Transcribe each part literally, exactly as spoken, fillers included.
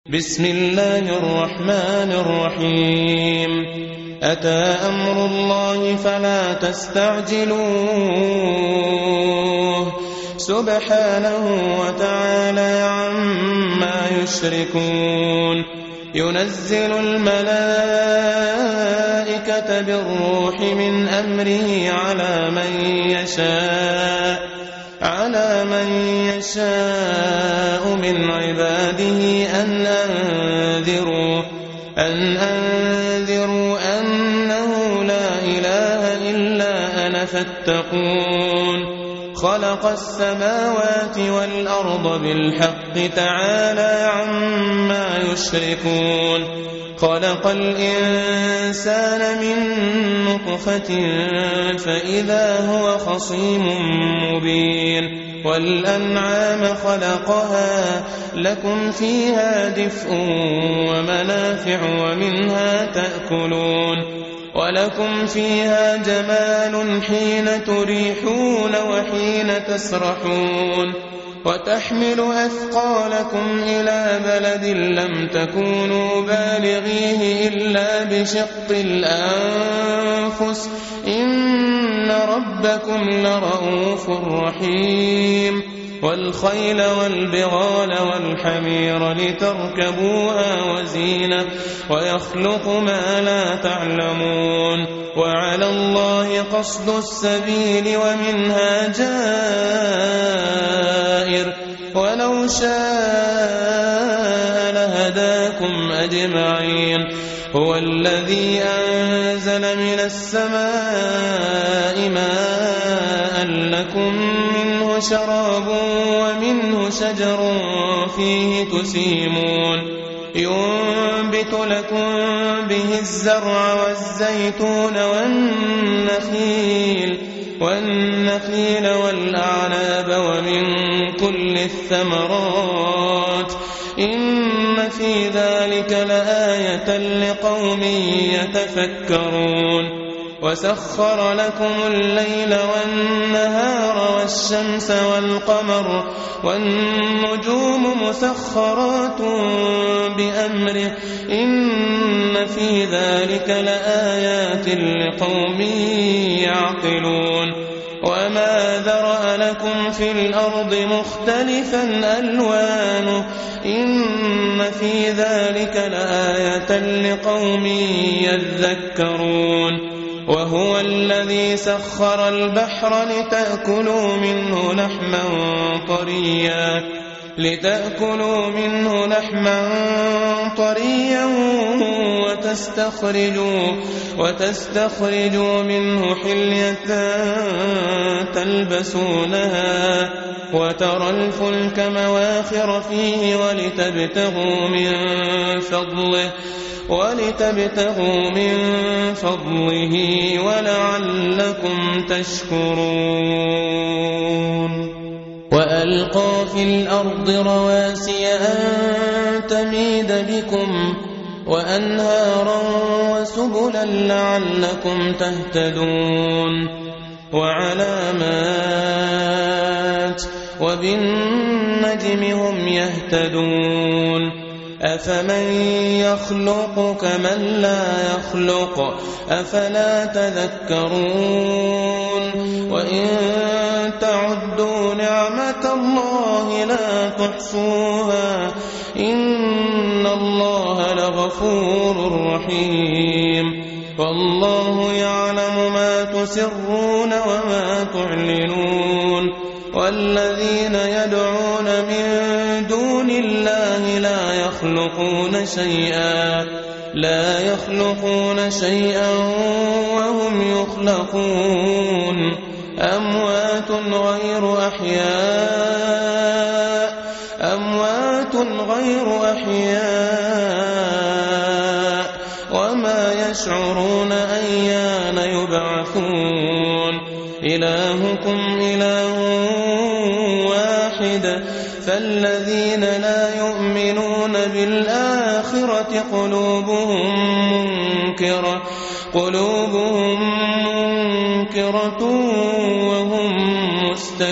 بسم الله الرحمن الرحيم أتى أمر الله فلا تستعجلوه سبحانه وتعالى عما يشركون ينزل الملائكة بالروح من أمره على من يشاء على من يشاء من عباده أن أنذروا أن أنذروا أنه لا إله إلا أنا فاتقون خلق السماوات والأرض بالحق تعالى عما يشركون خلق الإنسان من نطفة فإذا هو خصيم مبين والأنعام خلقها لكم فيها دفء ومنافع ومنها تأكلون ولكم فيها جمال حين تريحون وحين تسرحون وتحمل أثقالكم إلى بلد لم تكونوا بالغيه إلا بشق الأنفس إن ربكم لرؤوف رحيم والخيل والبغال والحمير لتركبوها وزينة ويخلق ما لا تعلمون وعلى الله قصد السبيل ومنها جائر ولو شاء لهداكم أجمعين هو الذي أنزل من السماء ماء لكم منه شراب ومنه شجر فيه تسيمون ينبت لكم به الزرع والزيتون والنخيل والنخيل والأعناب ومن كل الثمرات إن في ذلك لآية لقوم يتفكرون وسخر لكم الليل والنهار والشمس والقمر والنجوم مسخرات بأمره إن في ذلك لآيات لقوم يعقلون وما ذرأ لكم في الأرض مختلفا ألوانه إن في ذلك لآية لقوم يذكرون وهو الذي سخر البحر لتأكلوا منه لحما طريا لتأكلوا منه لحما طريا وتستخرجوا وتستخرجوا منه حلية تلبسونها وترى الفلك مواخر فيه ولتبتغوا من فضله ولتبتغوا من فضله ولعلكم تشكرون وألقى في الأرض رواسي أن تميد بكم وأنهارا وسبلا لعلكم تهتدون وعلامات وبالنجم هم يهتدون أفمن يخلق كمن لا يخلق أفلا تذكرون وإن تعدوا نعمة الله لا تحصوها إن الله لغفور رحيم والله يعلم ما تسرون وما تعلنون والذين يدعون من دون الله لا يخلقون شيئا لا يخلقون شيئا وهم يخلقون أموات غير أحياء أموات غير أحياء وما يشعرون أيان يبعثون إلهكم إله واحد فالذين لا يؤمنون بالآخرة قلوبهم منكرة قلوبهم منكرة وهم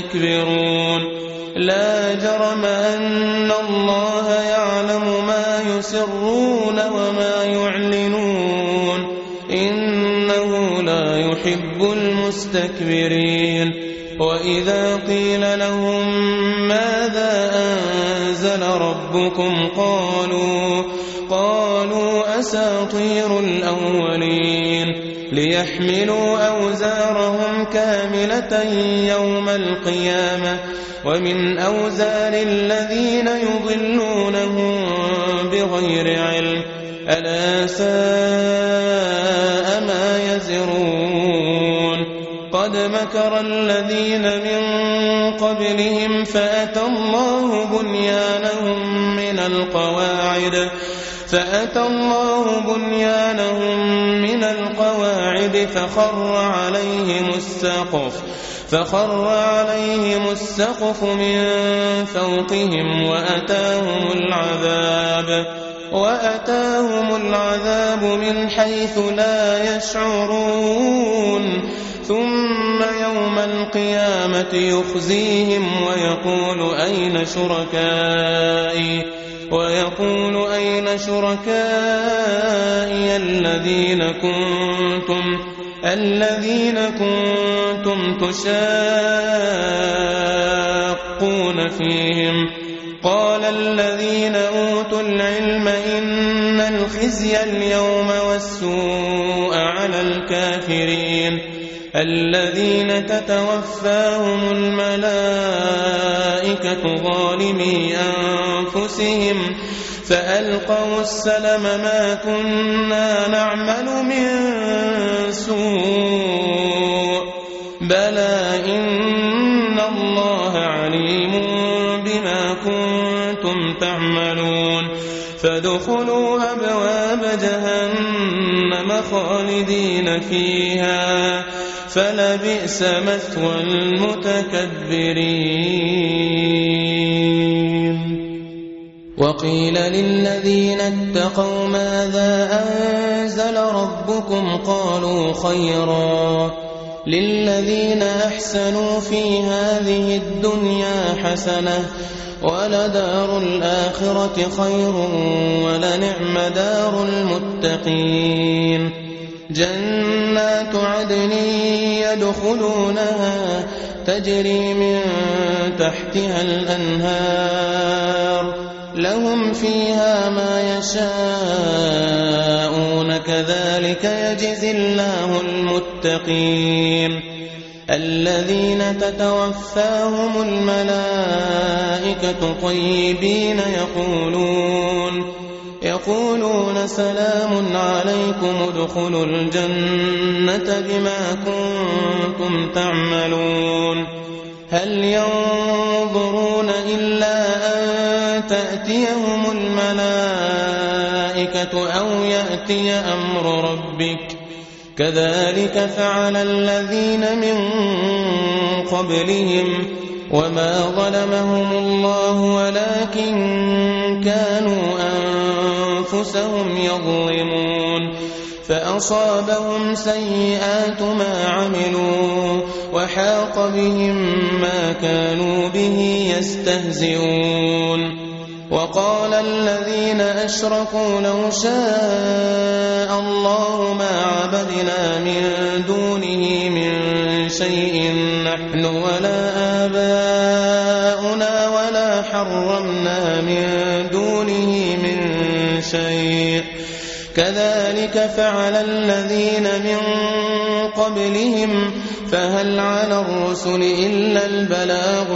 مستكبرون لا جرم أن الله يعلم ما يسرون وما يعلنون إنه لا يحب المستكبرين وإذا قيل لهم ماذا أنزل ربكم قالوا قالوا أساطير الأولين ليحملوا أوزارهم كاملة يوم القيامة ومن أوزار الذين يضلونهم بغير علم ألا ساء ما يزرون قد مكر الذين من قبلهم فأتى الله بنيانهم من القواعد فأتى الله بنيانهم من القواعد فخر عليهم السقف فخر عليهم السقف من فوقهم وأتاهم العذاب وأتاهم العذاب من حيث لا يشعرون ثم يوم القيامة يخزيهم ويقول أين شركائي ويقول أين شركائي الذين كنتم الذين كنتم تشاقون فيهم قال الذين أوتوا العلم إن الخزي اليوم والسوء على الكافرين الذين تتوفاهم الملائكة ظالمي أنفسهم فألقوا السلم ما كنا نعمل من سوء بلى إن الله عليم بما كنتم تعملون فادخلوا أبواب جهنم خالدين فيها فلبئس مثوى المتكبرين وقيل للذين اتقوا ماذا أنزل ربكم قالوا خيرا للذين أحسنوا في هذه الدنيا حسنة ولدار الآخرة خير ولنعم دار المتقين جنات عدن يدخلونها تجري من تحتها الأنهار لهم فيها ما يشاءون كذلك يجزي الله المتقين الذين تتوفاهم الملائكة طيبين يقولون يقولون سلام عليكم ادخلوا الجنة بما كنتم تعملون هل ينظرون إلا أن تأتيهم الملائكة أو يأتي أمر ربك كذلك فعل الذين من قبلهم وما ظلمهم الله ولكن كانوا أنفسهم يظلمون فأصابهم سيئات ما عملوا وحاق بهم ما كانوا به يستهزئون وقال الذين أشركوا لو شاء الله ما عبدنا من دونه من شيء نحن ولا آباؤنا ولا حرمنا من دونه من شيء كذلك فعل الذين من قبلهم فهل على الرسل إلا البلاغ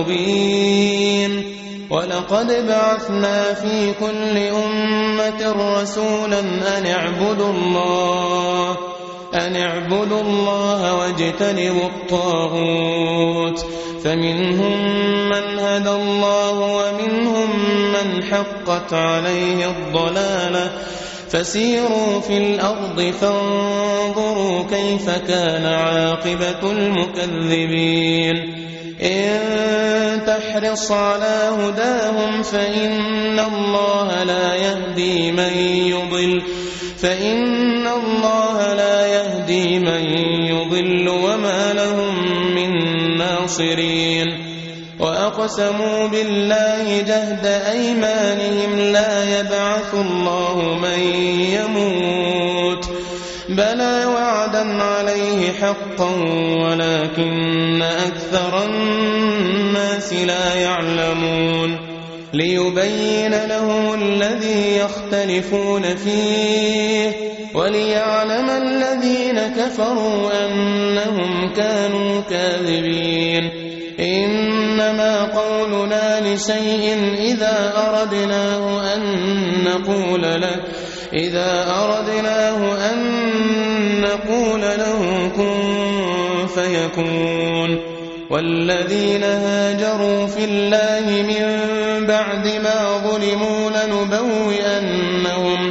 المبين ولقد بعثنا في كل أمة رسولا أن اعبدوا الله أن اعبدوا الله واجتنبوا الطاغوت فمنهم من هدى الله ومنهم من حقت عليه الضلالة فسيروا في الأرض فانظروا كيف كان عاقبة المكذبين إن تحرص على هداهم فإن الله لا يهدي من يضل فإن الله لا يهدي من يضل وما لهم من ناصرين وأقسموا بالله جهد أيمانهم لا يبعث الله من يموت بلى وعدا عليه حقا ولكن أكثر الناس لا يعلمون ليبين لهم الذي يختلفون فيه وليعلم الذين كفروا أنهم كانوا كاذبين إنما قولنا لشيء إذا أردناه أن نقول له إذا أردناه أن نقول له كن فيكون والذين هاجروا في الله من بعد ما ظلموا لنبوئنهم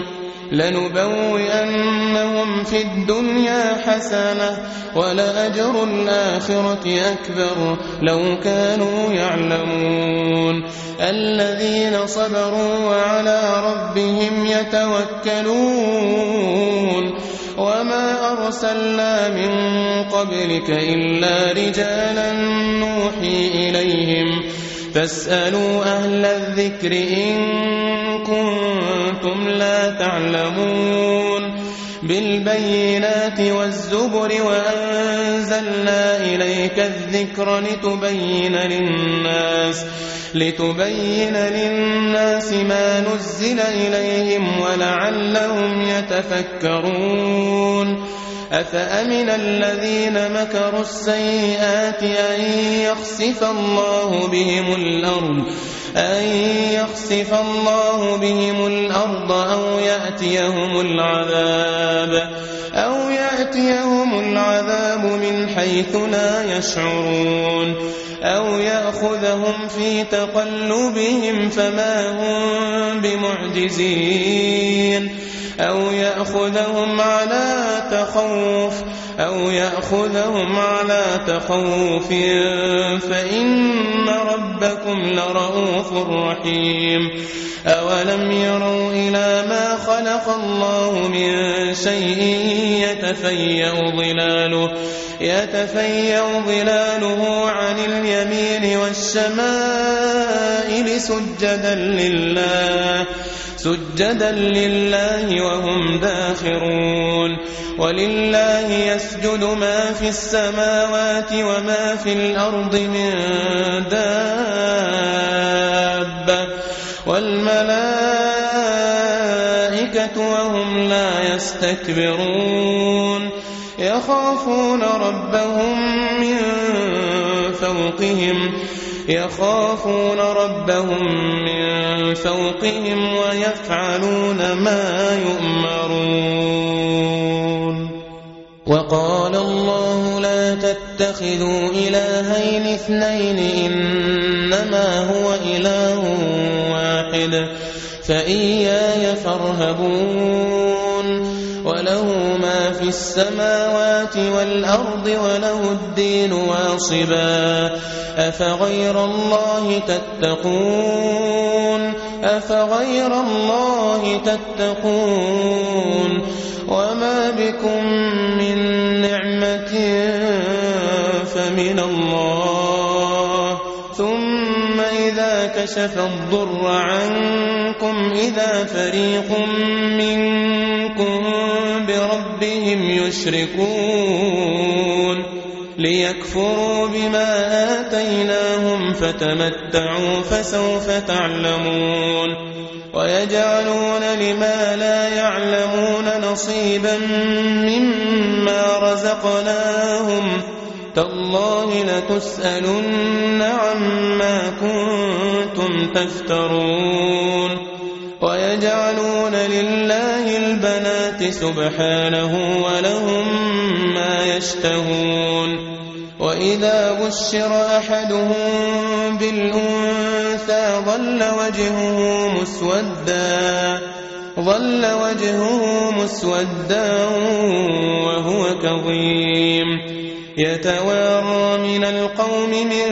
لنبوئنهم في الدنيا حسنة ولأجر الآخرة أكبر لو كانوا يعلمون الذين صبروا وعلى ربهم يتوكلون وما أرسلنا من قبلك إلا رجالا نوحي إليهم فاسألوا أهل الذكر إن كنتم لا تعلمون بالبينات والزبر وأنزلنا إليك الذكر لتبين للناس لتبين للناس ما نزل إليهم ولعلهم يتفكرون أفأمن الذين مكروا السيئات أن يخسف الله بهم الأرض أن يخسف الله بهم الأرض أو يأتيهم العذاب أو يأتيهم العذاب من حيث لا يشعرون أو يأخذهم في تقلبهم فما هم بمعجزين أو يأخذهم على تخوف أو يأخذهم على تخوف فإن ربكم لرؤوف رحيم أولم يروا إلى ما خلق الله من شيء يتفيأ ظلاله يتفيأ ظلاله عن اليمين والشمائل سجدا لله سجدا لله وهم داخرون ولله يسجد ما في السماوات وما في الأرض من دابة والملائكة وهم لا يستكبرون يخافون ربهم من فوقهم يخافون ربهم من فوقهم ويفعلون ما يؤمرون وقال الله لا تتخذوا إلهين اثنين إنما هو إله واحد فإياي فارهبون وله ما في السماوات والأرض وله الدين واصبا أفغير الله تتقون أفغير الله تتقون وما بكم من نعمة فمن الله ثم إذا كشف الضر عنكم إذا فريق منكم بربهم يشركون ليكفروا بما آتيناهم فتمتعوا فسوف تعلمون ويجعلون لما لا يعلمون نصيبا مما رزقناهم تالله لتسألن عما كنتم تفترون ويجعلون لله البنات سبحانه ولهم ما يشتهون وإذا بشر أحدهم بالأنثى ظل وجهه مسودا ظل وجهه مسودا وهو كظيم يتوارى من القوم من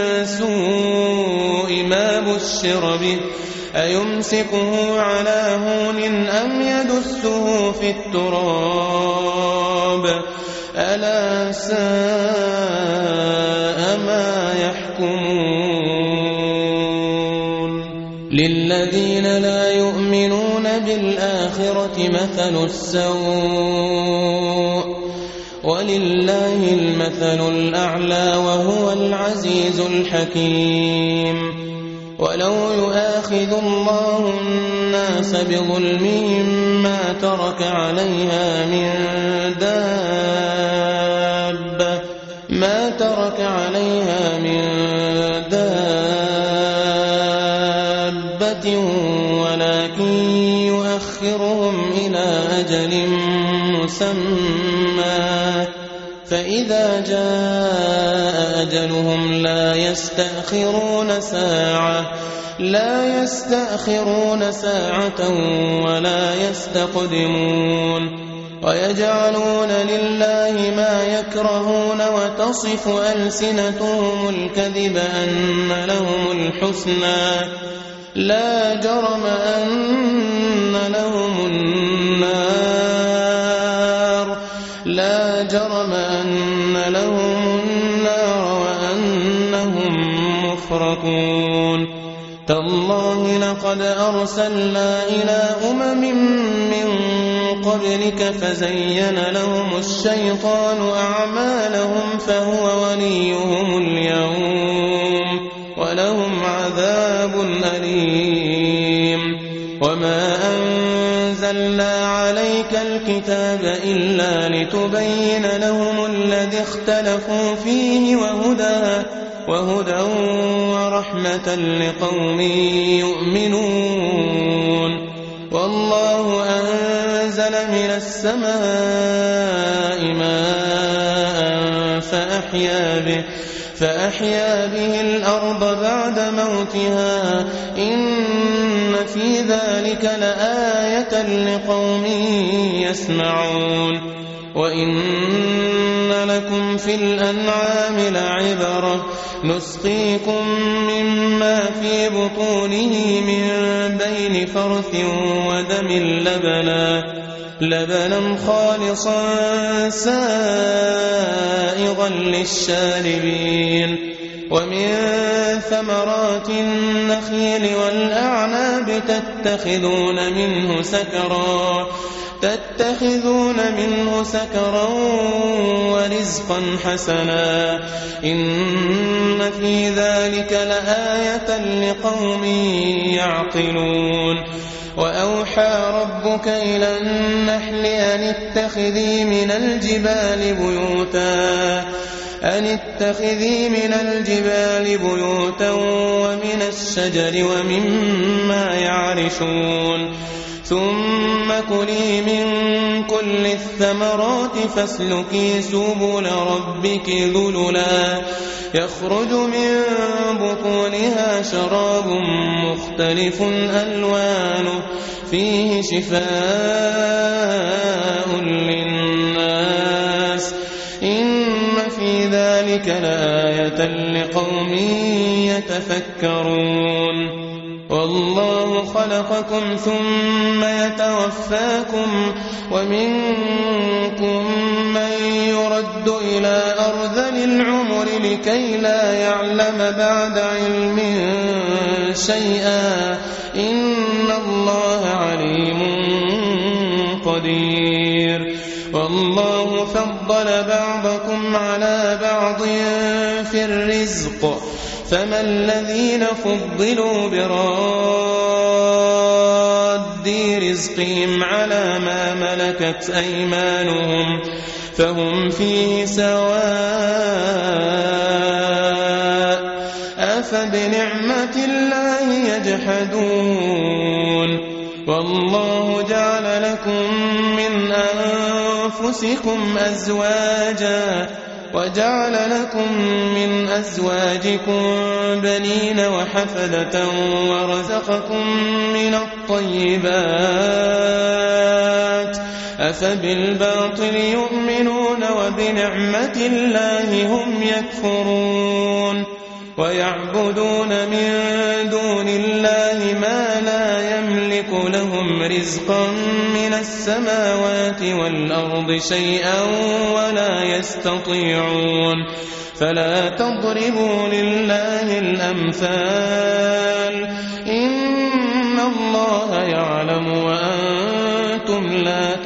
سوء ما بشر به أيمسكه على هون أم يدسه في التراب ألا ساء ما يحكمون للذين لا يؤمنون بالآخرة مثل السوء ولله المثل الأعلى وهو العزيز الحكيم ولو يؤاخذ الله الناس بظلمهم ما ترك عليها من دابة ما ترك عليها من دابة ولكن يؤخرهم إلى أجل مسمى فإذا جاء أجلهم لا يستأخرون ساعة لا يستأخرون ساعة ولا يستقدمون ويجعلون لله ما يكرهون وتصف ألسنتهم الكذب أن لهم الحسنى لا جرم أن لهم النار لا جرم أن لهم النار وأنهم مفرطون تالله لقد أرسلنا إلى أمم من قبلك فزين لهم الشيطان أعمالهم فهو وليهم اليوم ولهم عذاب أليم وما أنزلنا عليك الكتاب إلا لتبين لهم الذي اختلفوا فيه وهدى وهدى ورحمة لقوم يؤمنون والله أنزل من السماء ماء فأحيا به فأحيا به الأرض بعد موتها إن في ذلك لآية لقوم يسمعون وإن لكم في الأنعام لعبرة نسقيكم مما في بطونه من بين فرث ودم لبنا لبنا خالصا سائغا للشاربين ومن ثمرات النخيل والأعناب تتخذون منه سكرا تتخذون منه سكرا ورزقا حسنا إن في ذلك لآية لقوم يعقلون وأوحى ربك إلى النحل أن اتخذي من الجبال بيوتا أن اتخذي من الجبال بيوتا ومن الشجر ومما يعرشون ثم كلي من كل الثمرات فاسلكي سبل ربك ذللا يخرج من بطونها شراب مختلف ألوانه فيه شفاء للناس إن في ذلك لآية لقوم يتفكرون والله خلقكم ثم يتوفاكم ومنكم من يرد إلى أرذل العمر لكي لا يعلم بعد علم شيئا إن الله عليم قدير والله فضل بعضكم على بعض في الرزق فما الذين فضلوا براد رزقهم على ما ملكت أيمانهم فهم فيه سواء أفبنعمة الله يجحدون والله جعل لكم من أنفسكم أزواجا وجعل لكم من أزواجكم بنين وحفدة ورزقكم من الطيبات أفبالباطل يؤمنون وبنعمة الله هم يكفرون ويعبدون من دون الله ما لا يملك لهم رزقا من السماوات والأرض شيئا ولا يستطيعون فلا تضربوا لله الأمثال إن يعلم وأنتم لا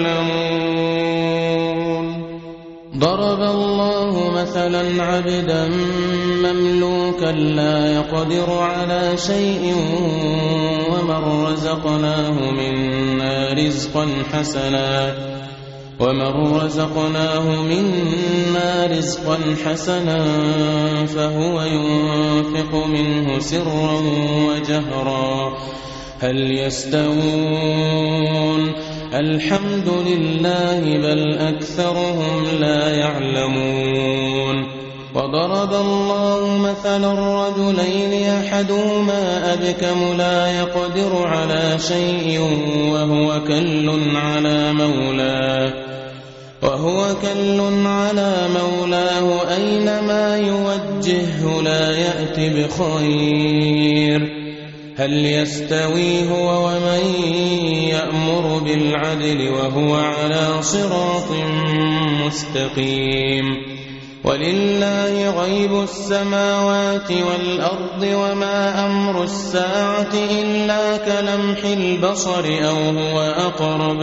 تعلمون. ضرب الله مثلا عبدا مملوكا لا يقدر على شيء ومن رزقناه منا رزقا حسنا ومن رزقناه منا رزقا حسنا فهو ينفق منه سرا وجهرا هل يستوون؟ الحمد لله بل أكثرهم لا يعلمون. وضرب الله مثلا رجلين أحدهما أبكم لا يقدر على شيء وهو كل على مولاه وهو كل على مولاه أينما يوجهه لا يأتي بخير هل يستوي هو ومن يأمر بالعدل وهو على صراط مستقيم. ولله غيب السماوات والأرض وما أمر الساعة إلا كلمح البصر أو هو أقرب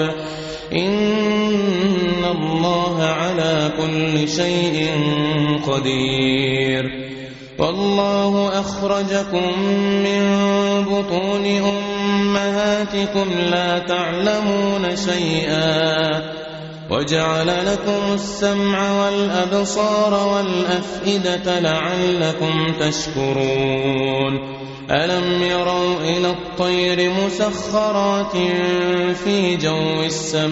إن الله على كل شيء قدير. والله أخرجكم من بطون أمهاتكم لا تعلمون شيئا وجعل لكم السمع والأبصار والأفئدة لعلكم تشكرون. ألم يروا إلى الطير مسخرات في جو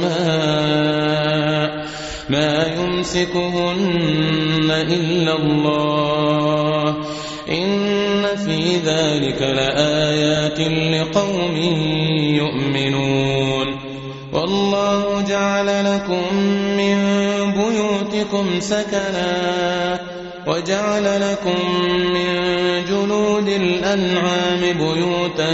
السماء ما يمسكهن إلا الله إن في ذلك لآيات لقوم يؤمنون. والله جعل لكم من بيوتكم سكنا وجعل لكم من جلود الأنعام بيوتا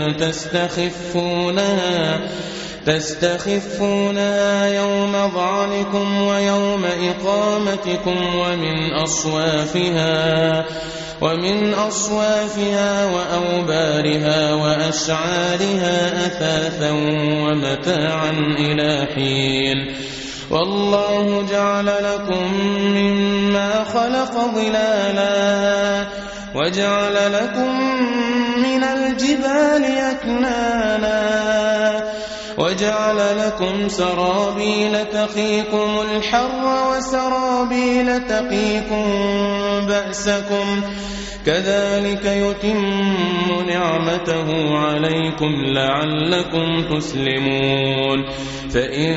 تستخفونها تستخفونها يوم ظعنكم ويوم إقامتكم ومن أصوافها ومن أصوافها وأوبارها وأشعارها أثاثا ومتاعا إلى حين. والله جعل لكم مما خلق ظلالا وجعل لكم من الجبال أكنانا وجعل لكم سرابيل تقيكم الحر وسرابيل تقيكم بأسكم كذلك يتم نعمته عليكم لعلكم تسلمون. فإن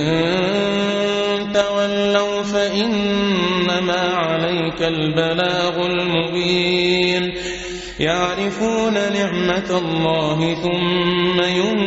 تولوا فإنما عليك البلاغ المبين. يعرفون نعمة الله ثم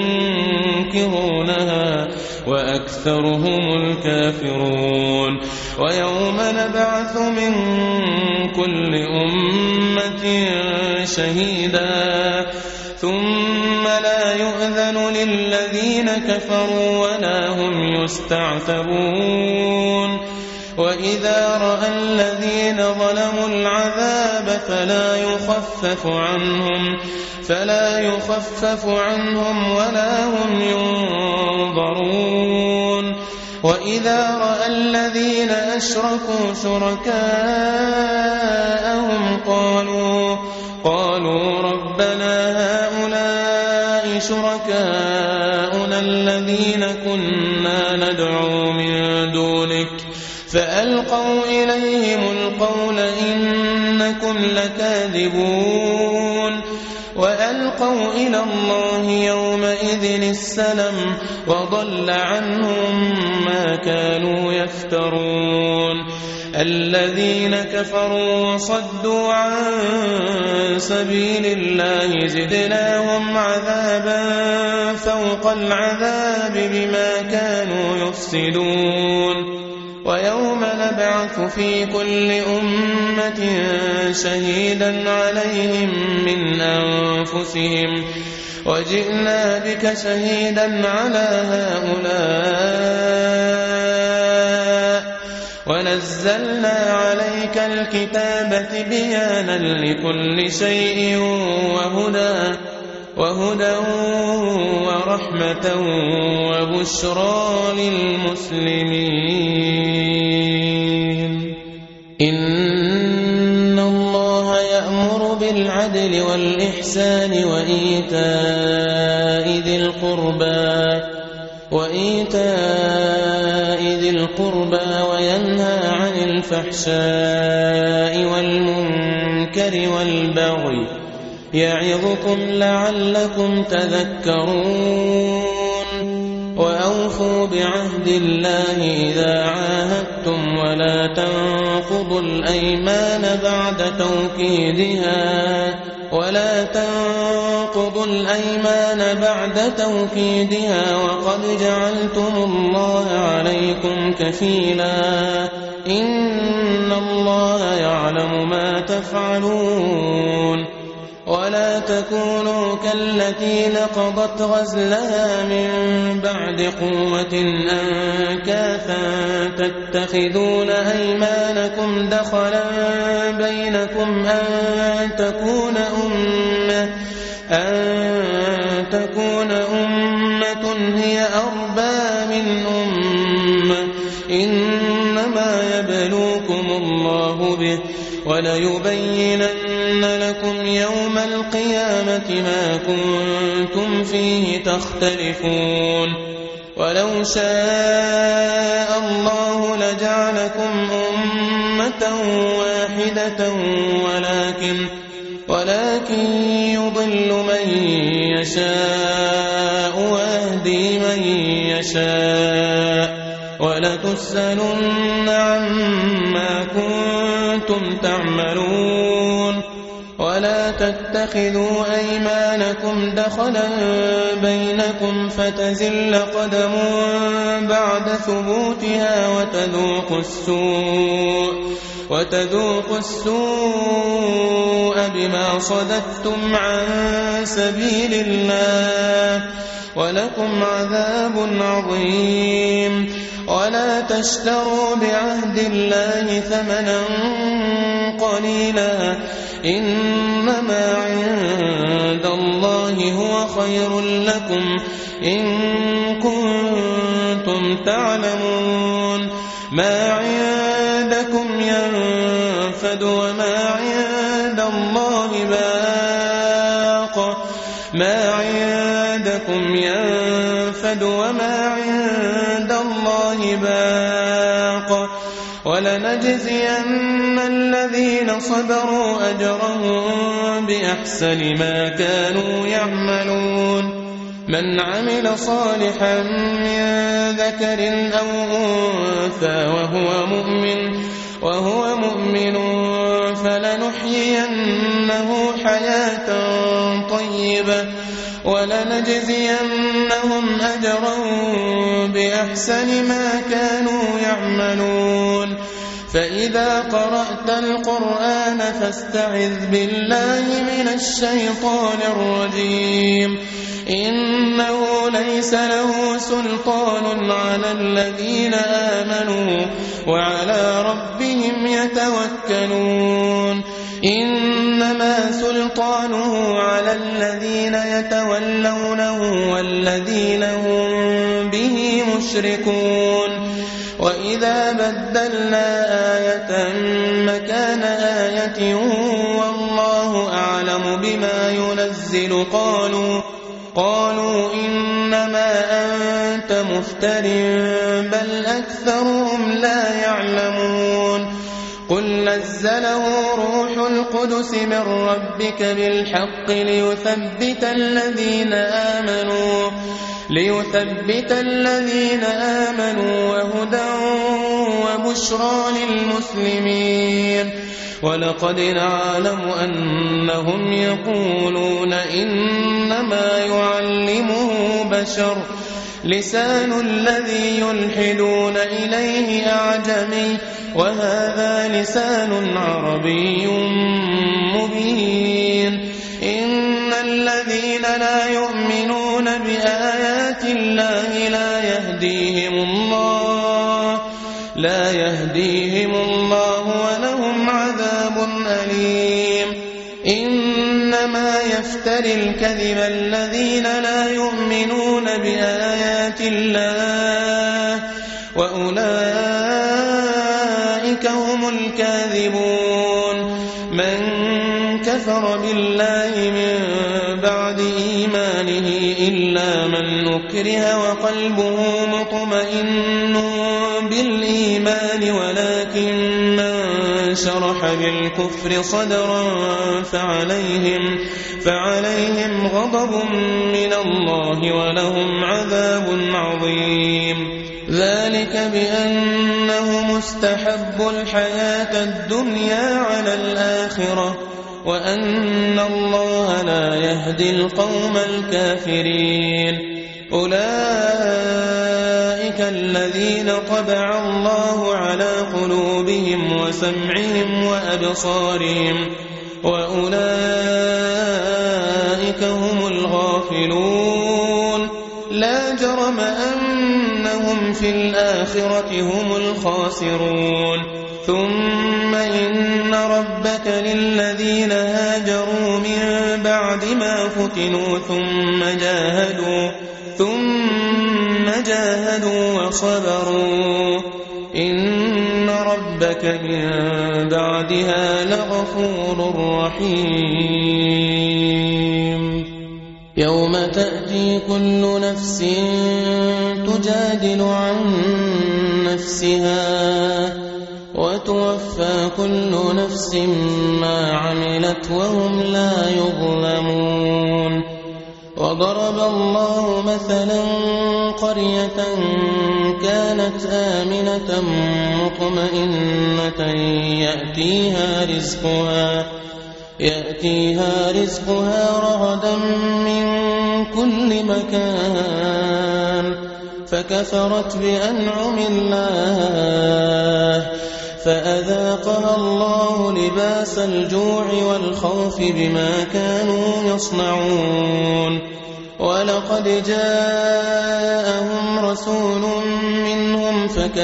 ينكرونها وأكثرهم الكافرون. ويوم نبعث من كل أمة شهيدا ثم لا يؤذن للذين كفروا ولا هم يستعتبون. وإذا رأى الذين ظلموا العذاب فلا يخفف عنهم فلا يخفف عنهم ولا هم ينظرون. وإذا رأى الذين أشركوا شركاءهم قالوا قالوا ربنا هؤلاء شركاؤنا الذين كنا ندعو من دونك فألقوا إليهم القول إنكم لكاذبون. وألقوا إلى الله يومئذ السلم وضل عنهم ما كانوا يفترون. الذين كفروا وصدوا عن سبيل الله زدناهم عذابا فوق العذاب بما كانوا يفسدون. ويوم نبعث في كل أمة شهيدا عليهم من أنفسهم وجئنا بك شهيدا على هؤلاء ونزلنا عليك الكتاب بيانا لكل شيء وهدى وهدى ورحمة وبشرى للمسلمين. إن الله يأمر بالعدل والإحسان وإيتاء ذي القربى وإيتاء ذي القربى وينهى عن الفحشاء والمنكر والبغي يعظكم لعلكم تذكرون. وأوفوا بعهد الله إذا عاهدتم ولا تنقضوا الأيمان بعد توكيدها ولا تنقضوا الأيمان بعد توكيدها وقد جعلتم الله عليكم كفيلا إن الله يعلم ما تفعلون. ولا تكونوا كالتي نقضت غزلها من بعد قوة أنكاثا تتخذون أيمانكم دخلا بينكم أن تكون أمة أن تكون أمة هي أربى من أمة إنما يبلوكم الله به وليبينن لكم يوم القيامة ما كنتم فيه تختلفون. ولو شاء الله لجعلكم أمة واحدة ولكن ولكن يضل من يشاء ويهدي من يشاء ولتسألن عما كنتم تعملون. ولا تتخذوا أيمانكم دخلا بينكم فتزل قدم بعد ثبوتها وتذوقوا السوء وتذوقوا السوء بما صددتم عن سبيل الله ولكم عذاب عظيم. ولا تشتروا بعهد الله ثمنا قليلا إنما عند الله هو خير لكم إن كنتم تعلمون. ما عندكم ينفد وما عند الله باق ما عندكم ينفد وما عند الله باق ولنجزين الذين صبروا أجرهم بأحسن ما كانوا يعملون. من عمل صالحا من ذكر أو أنثى وهو مؤمن وهو مؤمن فلنحيينه حياة طيبة ولنجزينهم أجرهم بأحسن ما كانوا يعملون. فإذا قرأت القرآن فاستعذ بالله من الشيطان الرجيم إنه ليس له سلطان على الذين آمنوا وعلى ربهم يتوكلون. إنما سلطانه على الذين يتولونه والذين هم به مشركون. وإذا بدلنا آية مكان آية والله أعلم بما ينزل قالوا قالوا إنما أنت مفتر بل أكثرهم لا يعلمون. قل نزله روح القدس من ربك بالحق ليثبت الذين آمنوا ليثبت الذين آمنوا وهدى وبشرى للمسلمين. ولقد نعلم أنهم يقولون إنما يعلمه بشر لسان الذي يلحدون إليه أعجمي وهذا لسان عربي مبين. إن الذين لا يؤمنون بآيات الله لا يهديهم الله لا يهديهم الله ولهم عذاب أليم. إنما يفتري الكذب الذين لا يؤمنون بآيات الله وأولئك هم الكاذبون من كفر بالله من بعد إيمانه إلا من أكره وقلبه مطمئن بالإيمان ولكن من شرح بالكفر صدرا فعليهم, فعليهم غضب من الله ولهم عذاب عظيم ذلك بأنه مستحب الحياة الدنيا على الآخرة وأن الله لا يهدي القوم الكافرين أولئك الذين طبع الله على قلوبهم وسمعهم وأبصارهم وأولئك هم الغافلون لا جرم أنهم في الآخرة هم الخاسرون ثم إن ربك للذين هاجروا من بعد ما فتنوا ثم جاهدوا ثم جاهدوا وصبروا إن ربك من بعدها لغفور رحيم يوم تأتي كل نفس تجادل عن نفسها وتوفى كل نفس ما عملت وهم لا يظلمون وضرب الله مثلا قرية كانت آمنة مطمئنة يأتيها رزقها يأتيها رزقها رغدا من كل مكان فكفرت بأنعم الله فأذاقها الله لباس الجوع والخوف بما كانوا يصنعون ولقد جاءهم رسول منهم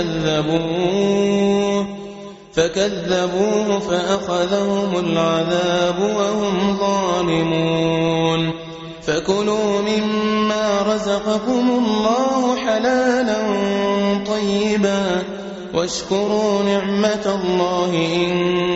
فكذبوه فكذبوه فأخذهم العذاب وهم ظالمون فكلوا مما رزقكم الله حلالا طيبا واشكروا نعمة الله إن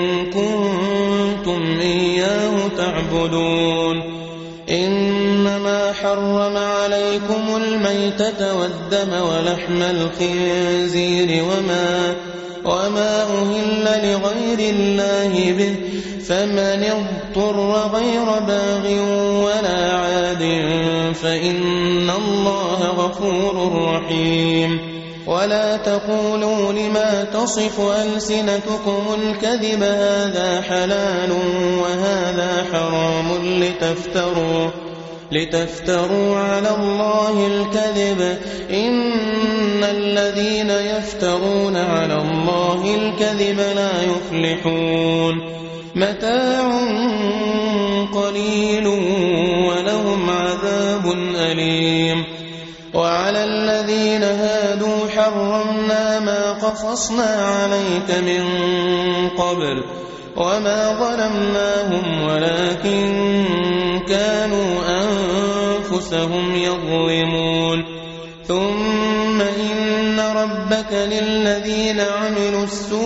كنتم إياه تعبدون إنما حرم عليكم الميتة والدم ولحم الخنزير وما, وما أهل لغير الله به فمن اضطر غير باغ ولا عاد فإن الله غفور رحيم ولا تقولوا لما تصف ألسنتكم الكذب هذا حلال وهذا حرام لتفتروا لتفتروا على الله الكذب إن الذين يفترون على الله الكذب لا يفلحون متاع قليل ولهم عذاب أليم وعلى الذين هادوا حرمنا ما قصصنا عليك من قبل وما ظلمناهم ولكن كانوا أنفسهم يظلمون ثم إن ربك للذين عملوا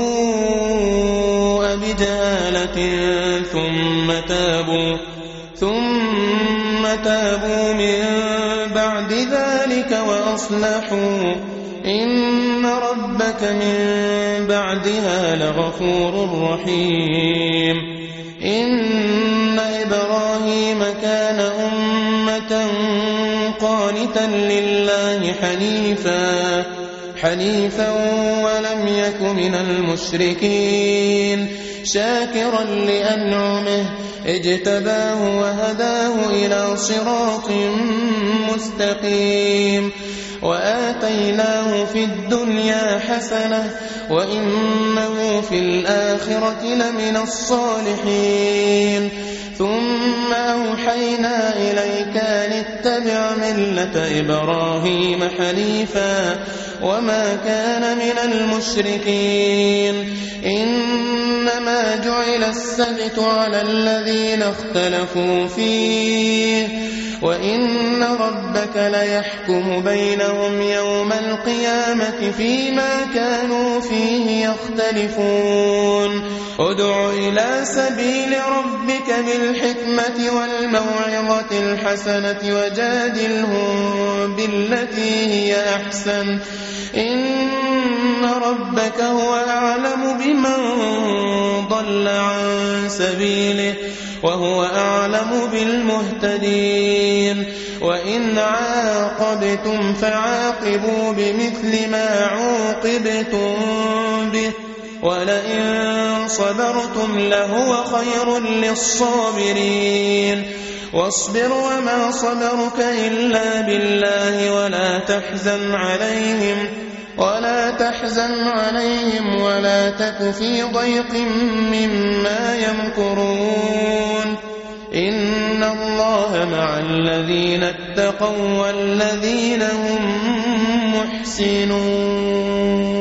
السوء بجهالة ثم تابوا ثم تابوا من بعد ذلك وأصلحوا إن ربك من بعدها لغفور رحيم إن إبراهيم كان أمة قانتا لله حنيفا حنيفا ولم يك من المشركين شاكرا لأنعمه اجتباه وهداه إلى صراط مستقيم وآتيناه في الدنيا حسنة وإنه في الآخرة لمن الصالحين ثم أوحينا إليك أن اتبع ملة إبراهيم حنيفا وما كان من المشركين إن إنما جعل السبت على الذين اختلفوا فيه وإن ربك ليحكم بينهم يوم القيامة فيما كانوا فيه يختلفون ادع إلى سبيل ربك بالحكمة والموعظة الحسنة وجادلهم بالتي هي أحسن إن ربك هو أعلم بمن ضل عن سبيله وهو أعلم بالمهتدين وإن عاقبتم فعاقبوا بمثل ما عوقبتم به ولئن صبرتم لهو خير للصابرين واصبر وما صبرك إلا بالله ولا تحزن عليهم ولا تحزن عليهم ولا تك في ضيق مما يمكرون إن الله مع الذين اتقوا والذين هم محسنون.